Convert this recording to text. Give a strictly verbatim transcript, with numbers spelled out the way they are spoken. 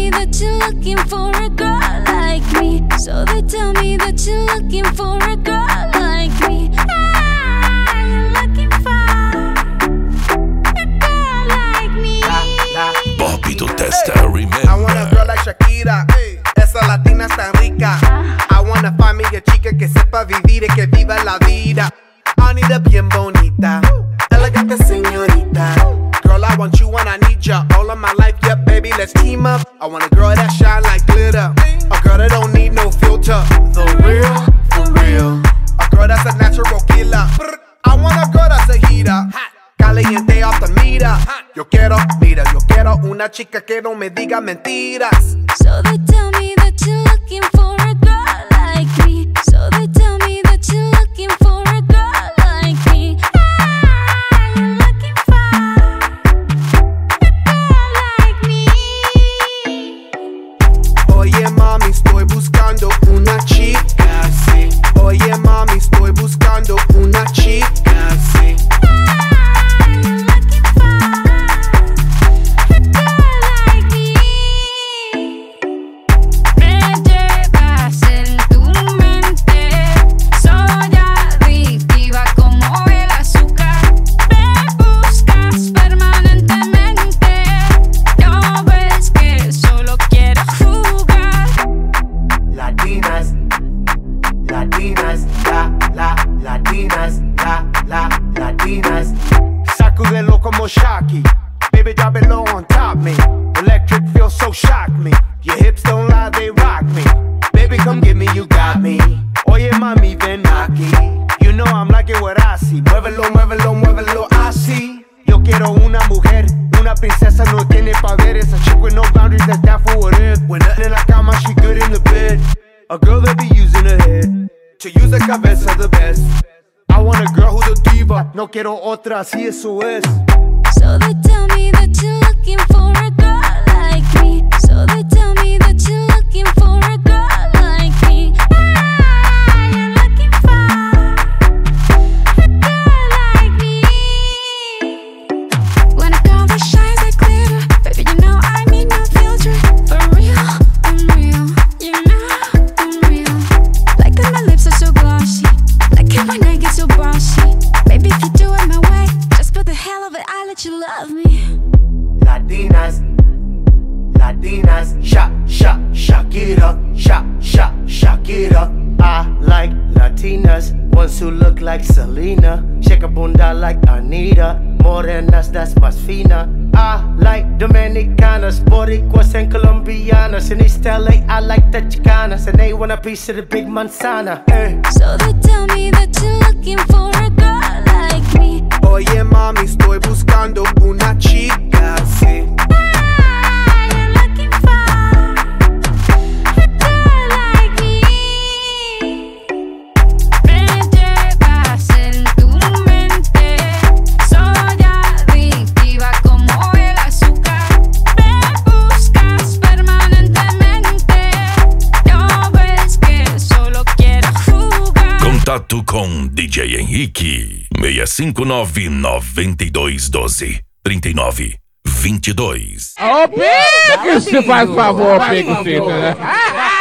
me that you're looking for a girl like me. So they tell me that you're looking for a girl like me. Ah, you're looking for a girl like me. Bobby Tu Testa, remember. I want a girl like Shakira. Esa latina es tan rica. I want a familia chica que sepa vivir y que viva la vida. Anita bien bonita, elegante señorita. Girl, I want you and I need ya all of my life, yeah, baby, let's team up. I want a girl that shine like glitter, a girl that don't need no filter. The real, for real. A girl that's a natural killer. I want a girl that's a heater, caliente off the meter. Yo quiero, mira, yo quiero una chica que no me diga mentiras. So they tell me that you're looking for a girl like me. So they tell me that you're looking for a girl like me. Ah, you're looking for a girl like me. Oye mami, estoy buscando una chica, sí. Oye mami, estoy buscando una chica, sí. Sacudelo como Shocky, baby drop it low on top me. Electric feel so shock me. Your hips don't lie, they rock me. Baby come get me, you got me. Oye mami ven aquí. You know I'm liking what I see. Muévelo, muévelo, muévelo así. Yo quiero una mujer, una princesa no tiene poderes. A chick with no boundaries that's down for what is. When nothing in la cama, she good in the bed. A girl that be using her head to use the cabeza the best. I want a girl who's a diva. No quiero otra, así eso es. So they tell me that you're looking for a girl like me. So they tell me that you're looking for a girl like me. Ah, you're looking for a girl like me. When a girl that shines like glitter, baby, you know I need no filter. For real, I'm real. You know I'm real. Like that my lips are so glossy. Like how my neck gets so bossy. Baby, if you do it my way, just for the hell of it, I'll let you love me. Latinas, Latinas, shak, shak, Shakira, shak, shak, Shakira. I like Latinas, ones who look like Selena, shake a bunda like Anita, morenas that's más fina. I like Dominicanas, Boricuas and Colombianas. In East L A, I like the Chicanas, and they want a piece of the big manzana. Eh. So they tell me that you're looking for a girl like me. Oye mami, estoy buscando una chica, sí. Ah, you're looking for a girl like me. Me llevas en tu mente, soy adictiva como el azúcar. Me buscas permanentemente, no ves que solo quiero jugar. Contato com D J Henrique seis cinco nove, nove dois um dois, três nove dois dois. Ô, Pega, você faz favor, Pega, né?